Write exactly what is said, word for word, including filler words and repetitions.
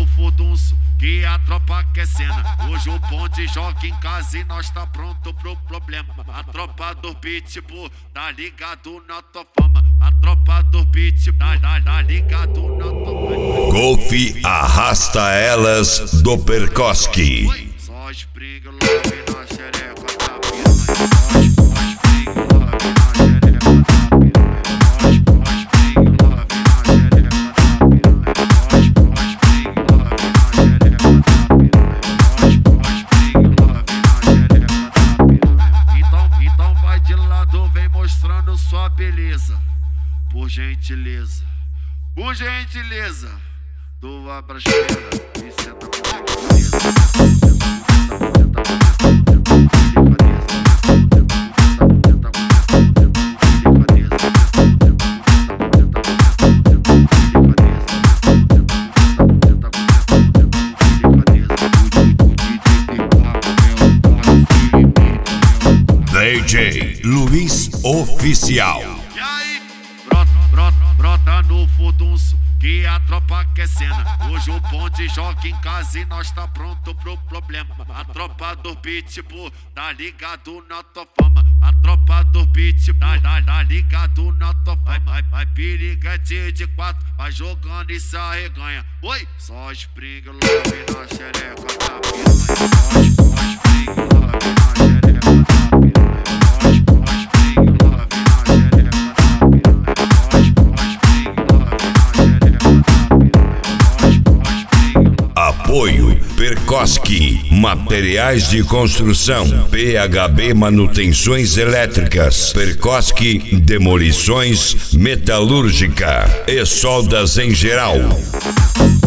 no furdunço, que a tropa quer cena. Hoje o bonde joga em casa e nós tá pronto pro problema. A tropa do pitbull tá ligado na tua fama. A tropa do pitbull tá, tá, tá ligado na tua fama. Golf arrasta elas do Perkoski. Só spring love na xereca da piranha. Só spring love na xereca da piranha. Só spring love na xereca da piranha. Só spring love na xereca da piranha. Só spring love na xereca da piranha. Então, então vai de lado, vem mostrando sua beleza. Por gentileza, por gentileza, tu abra a esquerda e senta com delicadeza. D J Luiz Oficial. E aí, brota, brota, brota no furdunço, que a tropa quer cena. Hoje o bonde joga em casa e nós tá pronto pro problema. A tropa do pitbull tá ligado na tua fama. A tropa do pitbull tá, tá, tá ligado na tua fama. Vai, vai piriguete de quatro, vai jogando e se arreganha. Oi, só spring love na xereca da piranha. Só spring love na xereca da piranha. Só spring love na xereca da piranha. Só spring love na xereca da piranha. Apoio Perkoski, materiais de construção, P H B Manutenções Elétricas, Perkoski Demolições Metalúrgica e soldas em geral.